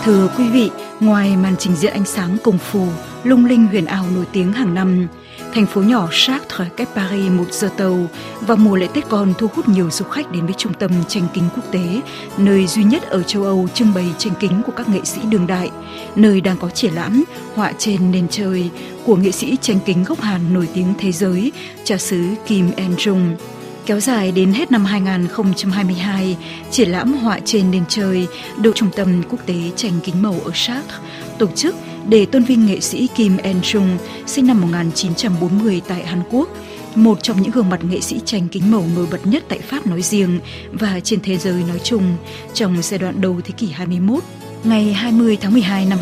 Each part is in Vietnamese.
Thưa quý vị, ngoài màn trình diễn ánh sáng công phu, lung linh huyền ảo nổi tiếng hàng năm, thành phố nhỏ Chartres cách Paris 1 giờ tàu và mùa lễ Tết còn thu hút nhiều du khách đến với trung tâm tranh kính quốc tế, nơi duy nhất ở châu Âu trưng bày tranh kính của các nghệ sĩ đương đại, nơi đang có triển lãm Họa trên nền trời của nghệ sĩ tranh kính gốc Hàn nổi tiếng thế giới, cha xứ Kim En-jung. Kéo dài đến hết năm 2022, triển lãm Họa trên nền trời được Trung tâm Quốc tế tranh kính màu ở Chartres tổ chức để tôn vinh nghệ sĩ Kim En-jung, sinh năm 1940 tại Hàn Quốc, một trong những gương mặt nghệ sĩ tranh kính màu nổi bật nhất tại Pháp nói riêng và trên thế giới nói chung trong giai đoạn đầu thế kỷ 21. Ngày 20 tháng 12 năm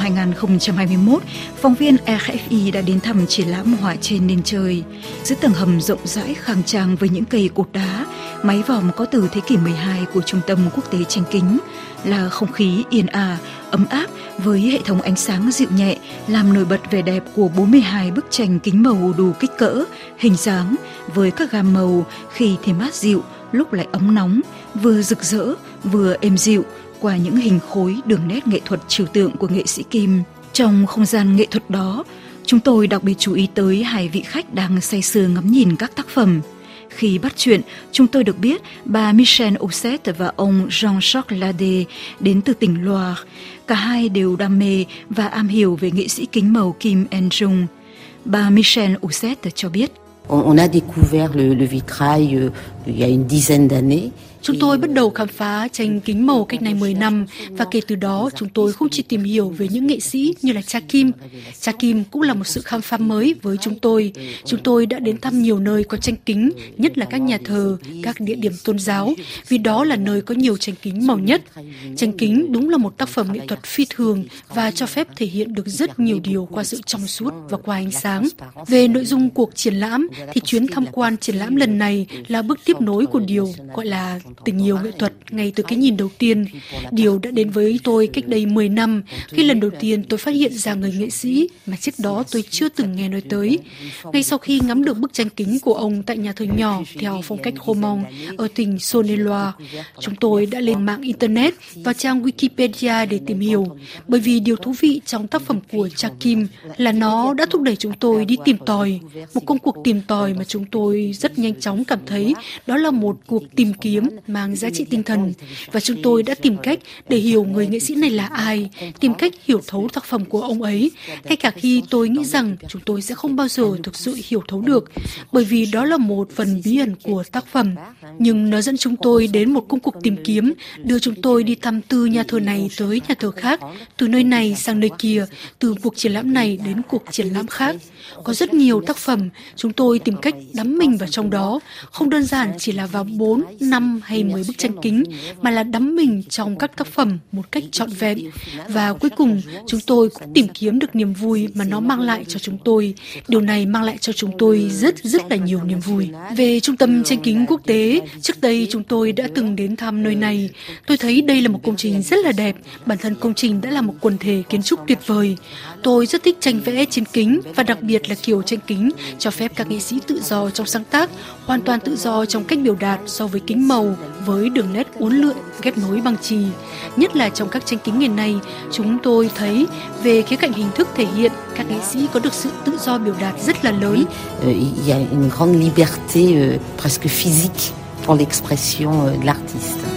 2021, phóng viên RFI đã đến thăm triển lãm Họa trên nền trời. Dưới tầng hầm rộng rãi khang trang với những cây cột đá, mái vòm có từ thế kỷ 12 của Trung tâm Quốc tế tranh kính là không khí yên ả, ấm áp với hệ thống ánh sáng dịu nhẹ làm nổi bật vẻ đẹp của 42 bức tranh kính màu đủ kích cỡ, hình dáng với các gam màu khi thì mát dịu, lúc lại ấm nóng, vừa rực rỡ, vừa êm dịu qua những hình khối đường nét nghệ thuật trừu tượng của nghệ sĩ Kim. Trong không gian nghệ thuật đó, chúng tôi đặc biệt chú ý tới hai vị khách đang say sưa ngắm nhìn các tác phẩm. Khi bắt chuyện, chúng tôi được biết bà Michelle Ossett và ông Jean-Jacques Lade đến từ tỉnh Loire. Cả hai đều đam mê và am hiểu về nghệ sĩ kính màu Kim En-jung. Bà Michelle Ossett cho biết. On a découvert le vitrail il y a une dizaine d'années. Chúng tôi bắt đầu khám phá tranh kính màu cách nay 10 năm và kể từ đó chúng tôi không chỉ tìm hiểu về những nghệ sĩ như là cha Kim. Cha Kim cũng là một sự khám phá mới với chúng tôi. Chúng tôi đã đến thăm nhiều nơi có tranh kính, nhất là các nhà thờ, các địa điểm tôn giáo, vì đó là nơi có nhiều tranh kính màu nhất. Tranh kính đúng là một tác phẩm nghệ thuật phi thường và cho phép thể hiện được rất nhiều điều qua sự trong suốt và qua ánh sáng. Về nội dung cuộc triển lãm thì chuyến tham quan triển lãm lần này là bước tiếp nối của điều gọi là tình yêu nghệ thuật ngay từ cái nhìn đầu tiên. Điều đã đến với tôi cách đây 10 năm khi lần đầu tiên tôi phát hiện ra người nghệ sĩ mà trước đó tôi chưa từng nghe nói tới. Ngay sau khi ngắm được bức tranh kính của ông tại nhà thờ nhỏ theo phong cách Roman ở tỉnh Saône-et-Loire, chúng tôi đã lên mạng Internet và trang Wikipedia để tìm hiểu. Bởi vì điều thú vị trong tác phẩm của cha Kim là nó đã thúc đẩy chúng tôi đi tìm tòi. Một công cuộc tìm tòi mà chúng tôi rất nhanh chóng cảm thấy đó là một cuộc tìm kiếm mang giá trị tinh thần, và chúng tôi đã tìm cách để hiểu người nghệ sĩ này là ai, tìm cách hiểu thấu tác phẩm của ông ấy, ngay cả khi tôi nghĩ rằng chúng tôi sẽ không bao giờ thực sự hiểu thấu được, bởi vì đó là một phần bí ẩn của tác phẩm. Nhưng nó dẫn chúng tôi đến một công cuộc tìm kiếm, đưa chúng tôi đi thăm từ nhà thờ này tới nhà thờ khác, từ nơi này sang nơi kia, từ cuộc triển lãm này đến cuộc triển lãm khác. Có rất nhiều tác phẩm, chúng tôi tìm cách đắm mình vào trong đó, không đơn giản chỉ là vào 4, 5 hay 10 bức tranh kính, mà là đắm mình trong các tác phẩm một cách trọn vẹn. Và cuối cùng, chúng tôi cũng tìm kiếm được niềm vui mà nó mang lại cho chúng tôi. Điều này mang lại cho chúng tôi rất là nhiều niềm vui. Về Trung tâm tranh kính quốc tế, trước đây chúng tôi đã từng đến thăm nơi này. Tôi thấy đây là một công trình rất là đẹp. Bản thân công trình đã là một quần thể kiến trúc tuyệt vời. Tôi rất thích tranh vẽ trên kính, và đặc biệt là kiểu tranh kính cho phép các nghệ sĩ tự do trong sáng tác, hoàn toàn tự do trong cách biểu đạt so với kính màu với đường nét uốn lượn ghép nối bằng chì. Nhất là trong các tranh kính ngày nay, chúng tôi thấy về khía cạnh hình thức thể hiện, các nghệ sĩ có được sự tự do biểu đạt rất là lớn. Il y a une grande liberté presque physique pour l'expression de l'artiste.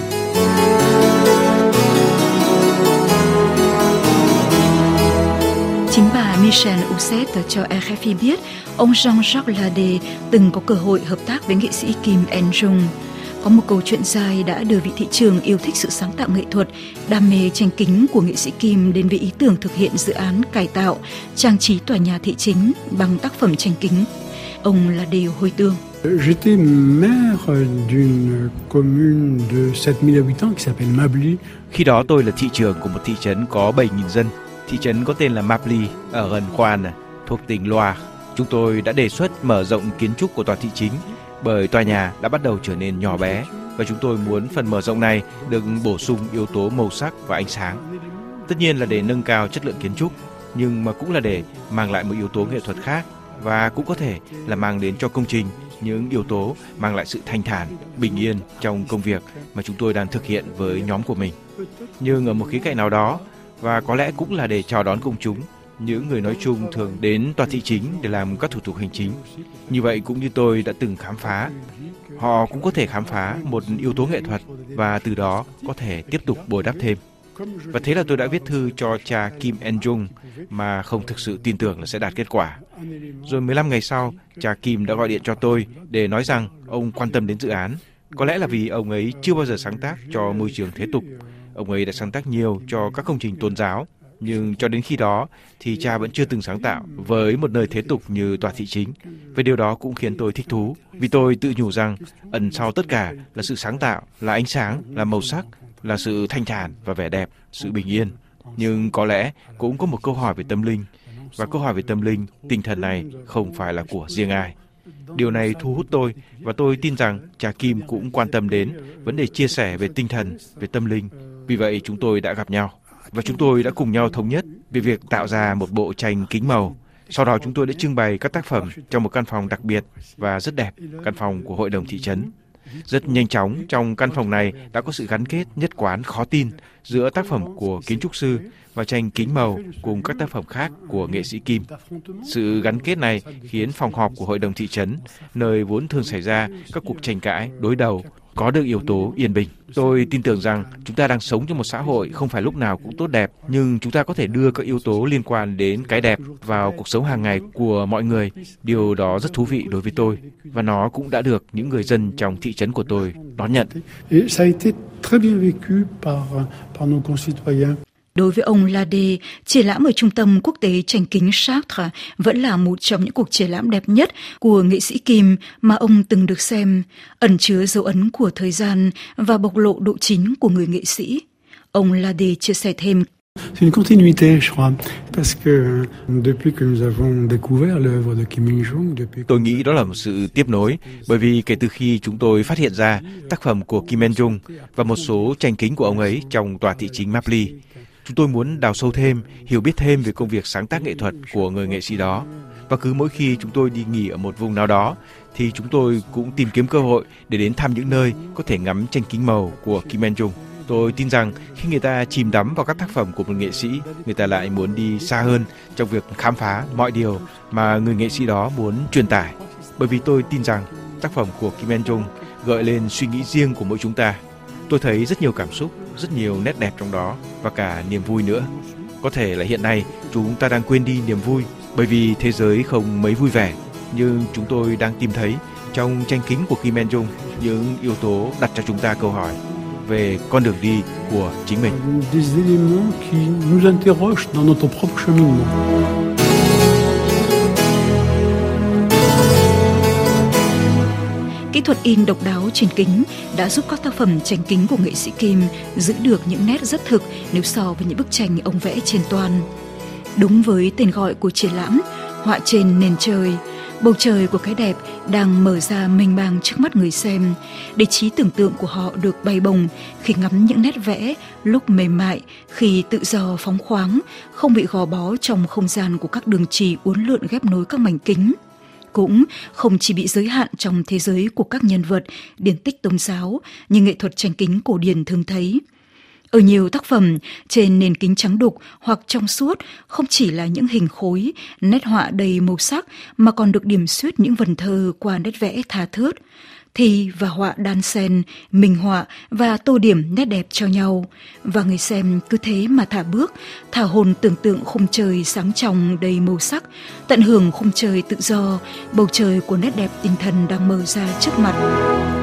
Chính bà Michelle Ossett cho RFI biết ông Jean-Jacques Lade từng có cơ hội hợp tác với nghệ sĩ Kim En-jung. Có một câu chuyện dài đã đưa vị thị trường yêu thích sự sáng tạo nghệ thuật, đam mê tranh kính của nghệ sĩ Kim đến với ý tưởng thực hiện dự án cải tạo, trang trí tòa nhà thị chính bằng tác phẩm tranh kính. Ông Lade hồi tương. J'étais maire d'une commune de 7 000 habitants qui s'appelle Mably. Khi đó tôi là thị trưởng của một thị trấn có 7.000 dân. Thị trấn có tên là Mably ở gần Roanne, thuộc tỉnh Loire. Chúng tôi đã đề xuất mở rộng kiến trúc của tòa thị chính bởi tòa nhà đã bắt đầu trở nên nhỏ bé, và chúng tôi muốn phần mở rộng này được bổ sung yếu tố màu sắc và ánh sáng. Tất nhiên là để nâng cao chất lượng kiến trúc, nhưng mà cũng là để mang lại một yếu tố nghệ thuật khác, và cũng có thể là mang đến cho công trình những yếu tố mang lại sự thanh thản, bình yên trong công việc mà chúng tôi đang thực hiện với nhóm của mình. Nhưng ở một khía cạnh nào đó, và có lẽ cũng là để chào đón công chúng. Những người nói chung thường đến tòa thị chính để làm các thủ tục hành chính. Như vậy cũng như tôi đã từng khám phá, họ cũng có thể khám phá một yếu tố nghệ thuật và từ đó có thể tiếp tục bồi đắp thêm. Và thế là tôi đã viết thư cho cha Kim En-jung mà không thực sự tin tưởng là sẽ đạt kết quả. Rồi 15 ngày sau, cha Kim đã gọi điện cho tôi để nói rằng ông quan tâm đến dự án. Có lẽ là vì ông ấy chưa bao giờ sáng tác cho môi trường thế tục. Ông ấy đã sáng tác nhiều cho các công trình tôn giáo. Nhưng cho đến khi đó thì cha vẫn chưa từng sáng tạo với một nơi thế tục như tòa thị chính. Và điều đó cũng khiến tôi thích thú. Vì tôi tự nhủ rằng ẩn sau tất cả là sự sáng tạo, là ánh sáng, là màu sắc, là sự thanh thản và vẻ đẹp, sự bình yên. Nhưng có lẽ cũng có một câu hỏi về tâm linh. Và câu hỏi về tâm linh, tinh thần này không phải là của riêng ai. Điều này thu hút tôi và tôi tin rằng cha Kim cũng quan tâm đến vấn đề chia sẻ về tinh thần, về tâm linh. Vì vậy chúng tôi đã gặp nhau. Và chúng tôi đã cùng nhau thống nhất về việc tạo ra một bộ tranh kính màu. Sau đó chúng tôi đã trưng bày các tác phẩm trong một căn phòng đặc biệt và rất đẹp, căn phòng của hội đồng thị trấn. Rất nhanh chóng, trong căn phòng này đã có sự gắn kết nhất quán khó tin giữa tác phẩm của kiến trúc sư và tranh kính màu cùng các tác phẩm khác của nghệ sĩ Kim. Sự gắn kết này khiến phòng họp của hội đồng thị trấn, nơi vốn thường xảy ra các cuộc tranh cãi, đối đầu, có được yếu tố yên bình. Tôi tin tưởng rằng chúng ta đang sống trong một xã hội không phải lúc nào cũng tốt đẹp, nhưng chúng ta có thể đưa các yếu tố liên quan đến cái đẹp vào cuộc sống hàng ngày của mọi người. Điều đó rất thú vị đối với tôi, và nó cũng đã được những người dân trong thị trấn của tôi đón nhận. Đối với ông Lade, triển lãm ở Trung tâm Quốc tế Tranh kính Chartres vẫn là một trong những cuộc triển lãm đẹp nhất của nghệ sĩ Kim mà ông từng được xem, ẩn chứa dấu ấn của thời gian và bộc lộ độ chín của người nghệ sĩ. Ông Lade chia sẻ thêm. C'est une continuité, je crois, parce que depuis que nous avons découvert l'œuvre de Kim Il-jung, Tôi nghĩ đó là một sự tiếp nối, bởi vì kể từ khi chúng tôi phát hiện ra tác phẩm của Kim Il-jung và một số tranh kính của ông ấy trong tòa thị chính Maply, chúng tôi muốn đào sâu thêm, hiểu biết thêm về công việc sáng tác nghệ thuật của người nghệ sĩ đó. Và cứ mỗi khi chúng tôi đi nghỉ ở một vùng nào đó, thì chúng tôi cũng tìm kiếm cơ hội để đến thăm những nơi có thể ngắm tranh kính màu của Kim Il-jung. Tôi tin rằng khi người ta chìm đắm vào các tác phẩm của một nghệ sĩ, người ta lại muốn đi xa hơn trong việc khám phá mọi điều mà người nghệ sĩ đó muốn truyền tải. Bởi vì tôi tin rằng tác phẩm của Kim Il-jung gợi lên suy nghĩ riêng của mỗi chúng ta. Tôi thấy rất nhiều cảm xúc, rất nhiều nét đẹp trong đó và cả niềm vui nữa. Có thể là hiện nay chúng ta đang quên đi niềm vui bởi vì thế giới không mấy vui vẻ. Nhưng chúng tôi đang tìm thấy trong tranh kính của Kim Il-jung những yếu tố đặt cho chúng ta câu hỏi về con đường đi của chính mình. Des éléments qui nous interrogent dans notre propre cheminement. Kỹ thuật in độc đáo trên kính đã giúp các tác phẩm tranh kính của nghệ sĩ Kim giữ được những nét rất thực nếu so với những bức tranh ông vẽ trên toan. Đúng với tên gọi của triển lãm, họa trên nền trời, bầu trời của cái đẹp đang mở ra mênh mang trước mắt người xem, để trí tưởng tượng của họ được bay bổng khi ngắm những nét vẽ lúc mềm mại, khi tự do phóng khoáng, không bị gò bó trong không gian của các đường chỉ uốn lượn ghép nối các mảnh kính. Cũng không chỉ bị giới hạn trong thế giới của các nhân vật, điển tích tôn giáo như nghệ thuật tranh kính cổ điển thường thấy. Ở nhiều tác phẩm, trên nền kính trắng đục hoặc trong suốt không chỉ là những hình khối, nét họa đầy màu sắc mà còn được điểm xuyết những vần thơ qua nét vẽ tha thướt. Thì và họa đan xen, minh họa và tô điểm nét đẹp cho nhau. Và người xem cứ thế mà thả bước, thả hồn tưởng tượng khung trời sáng trong đầy màu sắc, tận hưởng khung trời tự do, bầu trời của nét đẹp tinh thần đang mở ra trước mặt.